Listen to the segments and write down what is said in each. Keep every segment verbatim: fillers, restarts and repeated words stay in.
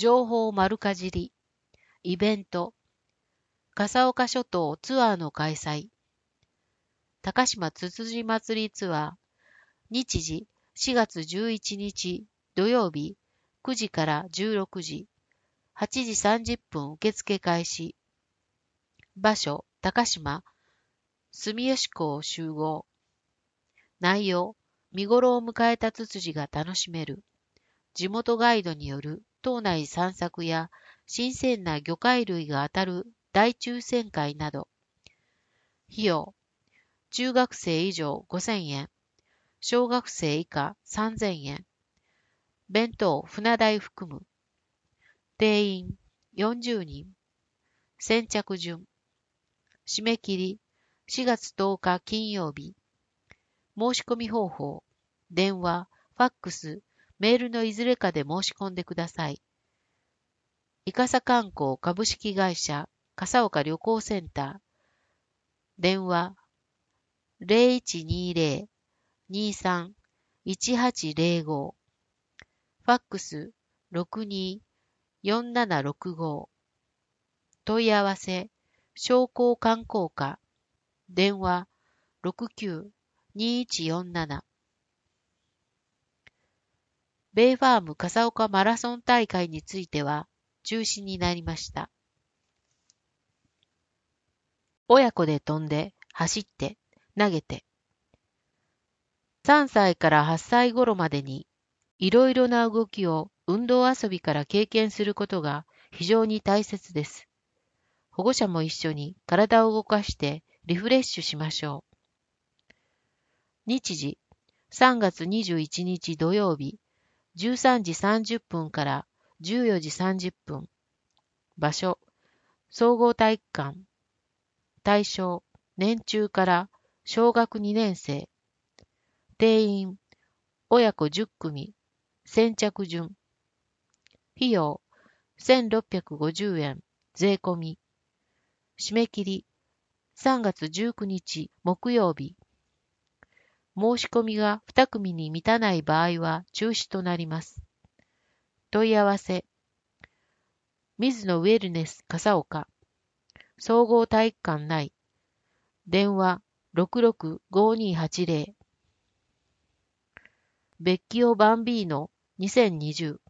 情報丸かじり、イベント、笠岡諸島ツアーの開催、高島つつじ祭りツアー、日時しがつじゅういちにち土曜日くじからじゅうろくじ、はちじさんじゅっぷん受付開始。場所、高島、住吉港集合。内容、見頃を迎えたツツジが楽しめる。地元ガイドによる島内散策や新鮮な魚介類が当たる大抽選会など。費用、中学生以上ごせんえん、小学生以下さんぜんえん。弁当、船代含む。定員よんじゅうにん。先着順。締め切りしがつとおか金曜日。申し込み方法。電話、ファックス、メールのいずれかで申し込んでください。いかさ観光株式会社笠岡旅行センター。電話 ゼロいちにゼロ にさん いちはちゼロご。ファックスろくにーよんななろくご。問い合わせ商工観光課。電話ろくきゅう にいちよんなな。ベイファーム笠岡マラソン大会については中止になりました。親子で飛んで、走って、投げて。さんさいからはっさい頃までにいろいろな動きを運動遊びから経験することが非常に大切です。保護者も一緒に体を動かしてリフレッシュしましょう。日時さんがつにじゅういちにち土曜日じゅうさんじさんじゅっぷんからじゅうよじさんじゅっぷん。場所総合体育館。対象年中から小学にねんせい。定員親子じゅっくみ。先着順。費用せんろっぴゃくごじゅうえん税込み。締め切りさんがつじゅうくにち木曜日。申し込みがにくみに満たない場合は中止となります。問い合わせ水野ウェルネス笠岡総合体育館内。電話ろくろくごにはちゼロ。ベッキオバンビーノにせんにじゅう。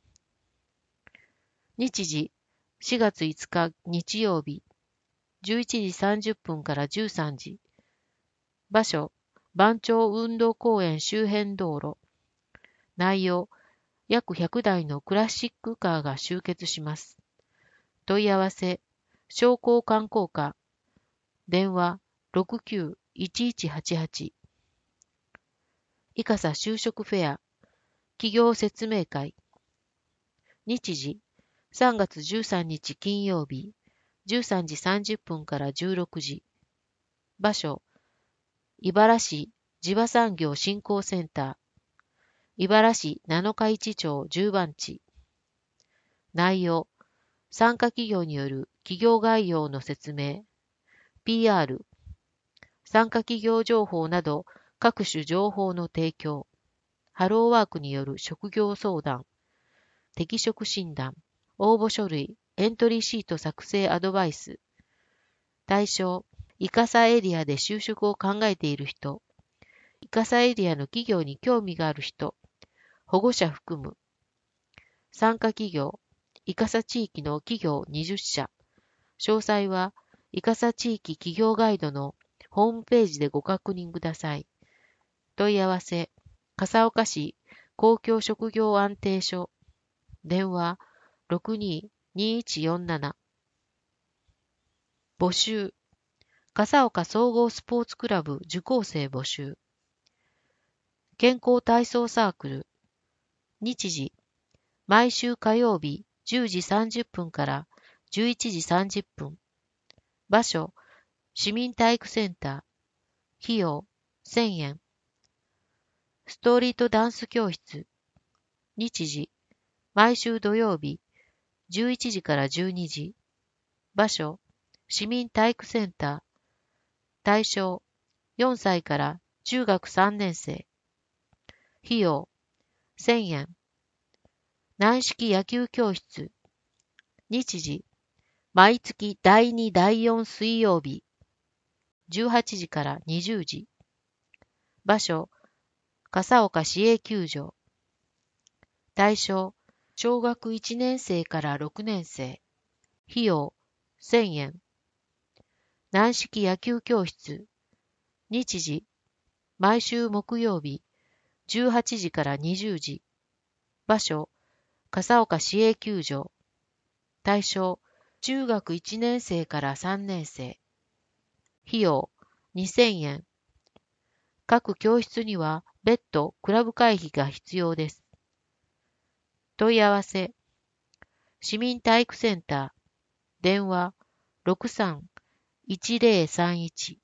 日時しがついつか日曜日じゅういちじさんじゅっぷんからじゅうさんじ。場所番町運動公園周辺道路。内容約ひゃくだいのクラシックカーが集結します。問い合わせ商工観光課。電話ろくきゅういちいちはちはち。いかさ就職フェア企業説明会。日時さんがつじゅうさんにち金曜日じゅうさんじさんじゅっぷんからじゅうろくじ。場所茨市地場産業振興センター。茨市七日市町じゅうばんち。内容参加企業による企業概要の説明、ピーアール、参加企業情報など各種情報の提供、ハローワークによる職業相談、適職診断、応募書類、エントリーシート作成アドバイス。対象、イカサエリアで就職を考えている人、イカサエリアの企業に興味がある人、保護者含む。参加企業、イカサ地域の企業にじゅっしゃ。詳細は、イカサ地域企業ガイドのホームページでご確認ください。問い合わせ、笠岡市公共職業安定所。電話ろくにーにいちよんなな。募集、笠岡総合スポーツクラブ受講生募集。健康体操サークル。日時、毎週火曜日じゅうじさんじゅっぷんからじゅういちじさんじゅっぷん。場所、市民体育センター。費用、せんえん。ストリートダンス教室。日時、毎週土曜日じゅういちじからじゅうにじ。場所、市民体育センター。対象、よんさいから中学さんねんせい。費用、せんえん。軟式野球教室。 日時、毎月だいにだいよん水曜日、じゅうはちじからにじゅうじ。場所、笠岡市営球場。対象、小学いちねん生からろくねん生。費用、せんえん。軟式野球教室。日時、毎週木曜日、じゅうはちじからにじゅうじ。場所、笠岡市営球場。対象、中学いちねん生からさんねん生。費用、にせんえん。各教室には別途クラブ会費が必要です。問い合わせ、市民体育センター、電話 ろくさんいちぜろさんいち。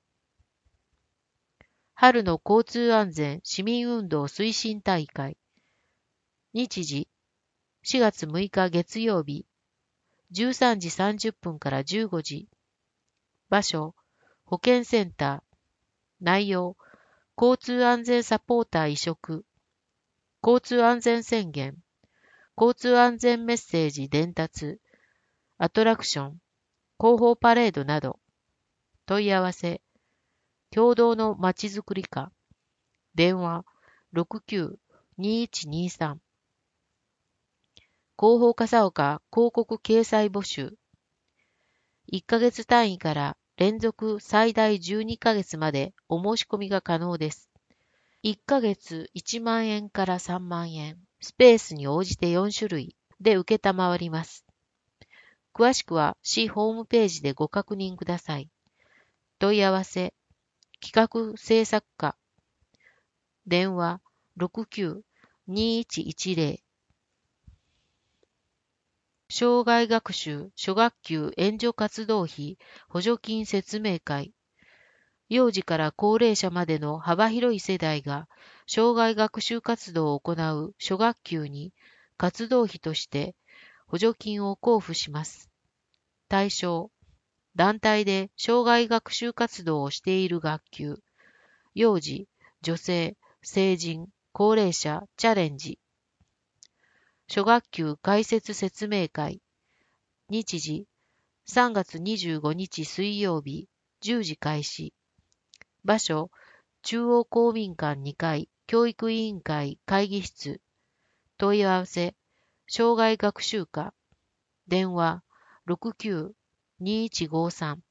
春の交通安全市民運動推進大会。日時、しがつむいか月曜日、じゅうさんじさんじゅっぷんからじゅうごじ。場所、保健センター。内容、交通安全サポーター委嘱、交通安全宣言、交通安全メッセージ伝達、アトラクション、広報パレードなど。問い合わせ、共同のまちづくり課。電話 ろくきゅうにいちにさん。広報笠岡広告掲載募集。いっかげつ単位から連続最大じゅうにかげつまでお申し込みが可能です。いっかげついちまんえんからさんまんえん、スペースに応じてよんしゅるいで受けたまわります。詳しくは市ホームページでご確認ください。問い合わせ、企画制作課。電話 ろくきゅうにいちいちぜろ。障害学習初学級援助活動費補助金説明会。幼児から高齢者までの幅広い世代が障害学習活動を行う初学級に活動費として補助金を交付します。対象、団体で障害学習活動をしている学級、幼児、女性、成人、高齢者、チャレンジ。初学級開設説明会。日時、さんがつにじゅうごにち水曜日、じゅうじ開始。場所、中央公民館にかい、教育委員会会議室。問い合わせ、障害学習課。電話、ろくきゅうにいちごさん。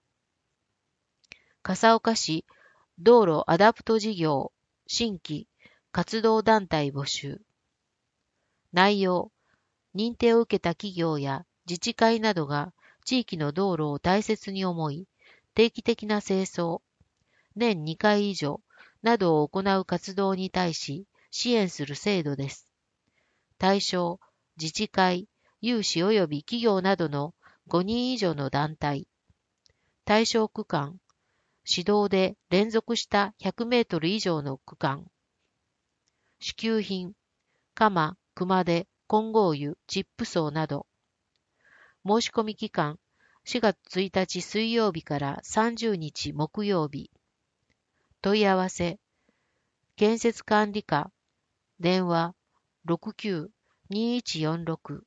笠岡市道路アダプト事業新規活動団体募集。内容、認定を受けた企業や自治会などが地域の道路を大切に思い、定期的な清掃、年にかい以上などを行う活動に対し支援する制度です。対象、自治会、有志及び企業などのごにん以上の団体。対象区間、市道で連続したひゃくメートル以上の区間。支給品、鎌、熊手、混合油、チップ層など。申し込み期間、しがつついたち水曜日からさんじゅうにち木曜日。問い合わせ、建設管理課、電話 ろくきゅうにいちよんろく。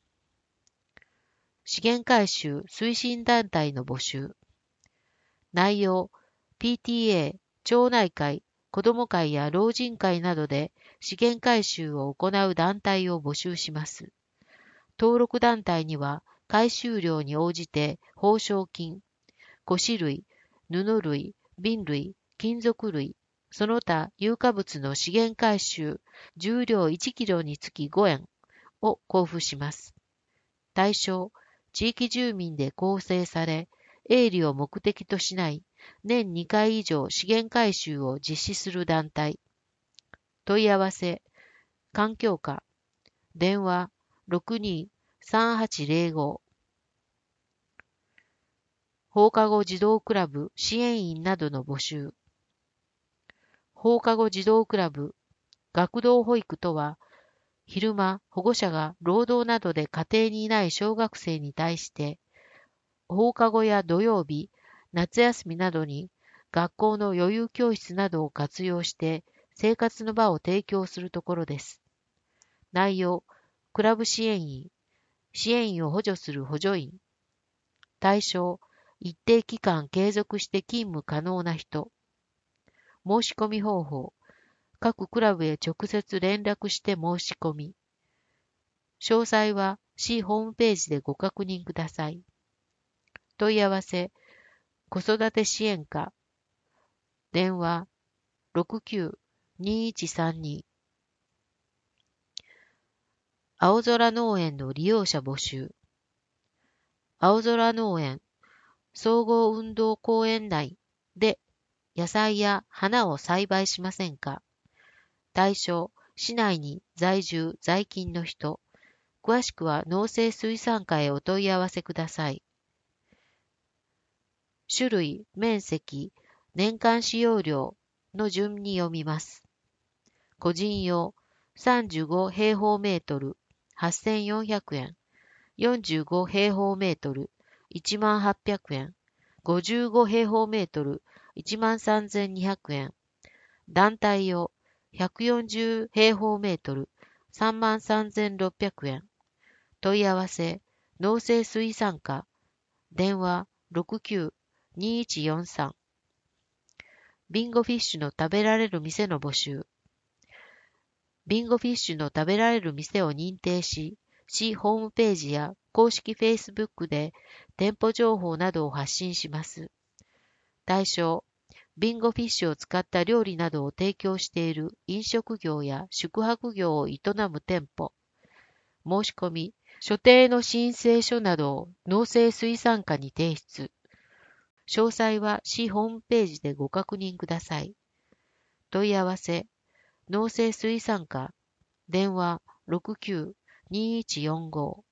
資源回収推進団体の募集。内容、ピーティーエー、町内会、子ども会や老人会などで資源回収を行う団体を募集します。登録団体には回収量に応じて報奨金、古紙類、布類、瓶類、金属類、その他有価物の資源回収、重量いちキロにつきごえんを交付します。対象、地域住民で構成され、営利を目的としない年にかい以上資源回収を実施する団体。問い合わせ、環境課、電話 ろくにーさんはちぜろご。放課後児童クラブ支援員などの募集。放課後児童クラブ、学童保育とは、昼間保護者が労働などで家庭にいない小学生に対して、放課後や土曜日、夏休みなどに学校の余裕教室などを活用して生活の場を提供するところです。内容、クラブ支援員、 支援員を補助する補助員。対象、一定期間継続して勤務可能な人。申し込み方法、各クラブへ直接連絡して申し込み。詳細は市ホームページでご確認ください。問い合わせ、子育て支援課。電話、ろくきゅう にいちさんに。青空農園の利用者募集。青空農園、総合運動公園内で野菜や花を栽培しませんか？対象、市内に在住・在勤の人。詳しくは農政水産課へお問い合わせください。種類、面積、年間使用量の順に読みます。個人用、さんじゅうご平方メートル、はっせんよんひゃくえん。よんじゅうご平方メートル、いちまんはっぴゃくえん。ごじゅうご平方メートル、いちまんさんぜんにひゃくえん。団体用、ひゃくよんじゅう平方メートル、さんまんさんぜんろっぴゃくえん。問い合わせ、農政水産課。電話、ろくきゅう にいちよんさん。ビンゴフィッシュの食べられる店の募集。ビンゴフィッシュの食べられる店を認定し、市ホームページや公式 Facebook で店舗情報などを発信します。対象、ビンゴフィッシュを使った料理などを提供している飲食業や宿泊業を営む店舗。申し込み、所定の申請書などを農政水産課に提出。詳細は市ホームページでご確認ください。問い合わせ、農政水産課。電話ろくきゅう にいちよんご。